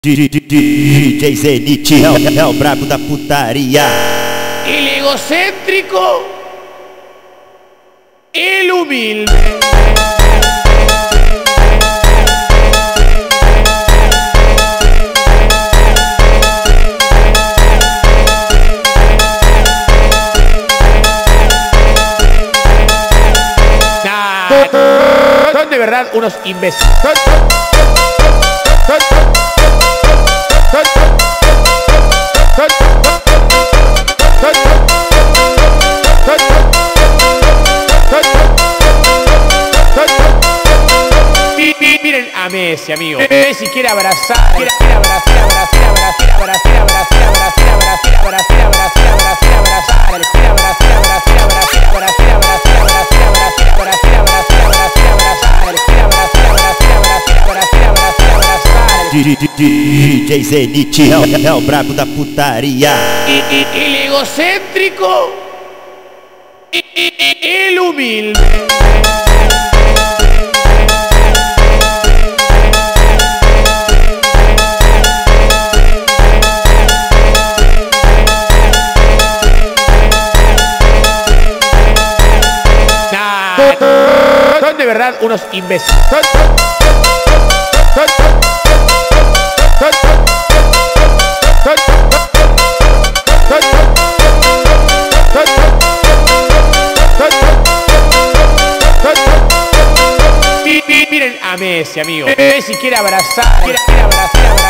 DJ Zenith é o brabo da putaria. El egocéntrico, el humilde. Son de verdad unos imbéciles. Miren a Messi, amigo. Messi quiere abrazar, quiere abrazar. DJ Zenith é o brabo da putaria. El egocéntrico, el humilde. Son de verdad unos imbéciles. Miren a Messi, amigo. Messi quiere abrazar, quiere abrazar.